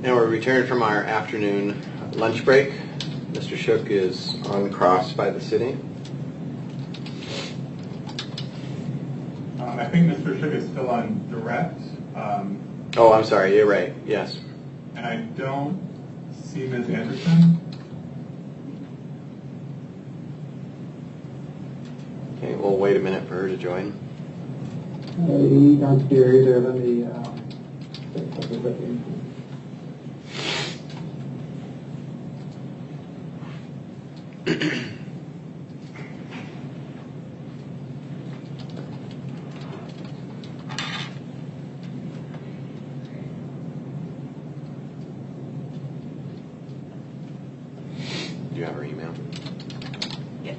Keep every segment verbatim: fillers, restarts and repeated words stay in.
And we're returned from our afternoon lunch break. Mister Shook is on the cross by the city. Um, I think Mister Shook is still on direct. Um, oh, I'm sorry. You're right. Yes. And I don't see Miz Anderson. Okay, we'll wait a minute for her to join. I don't see her either. Let me uh, check a second. Do you have her email? Yeah.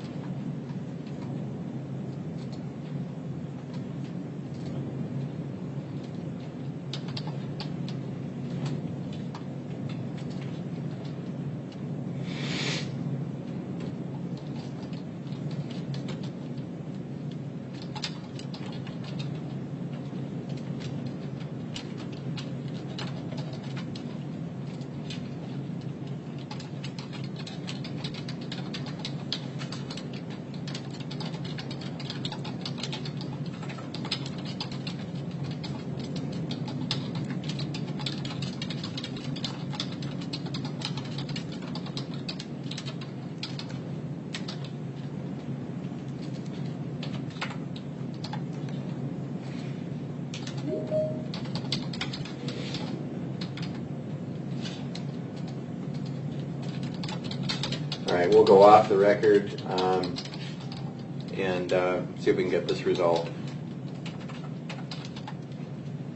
All right, we'll go off the record um, and uh, see if we can get this resolved.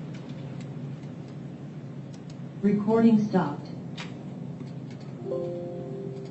Recording stopped.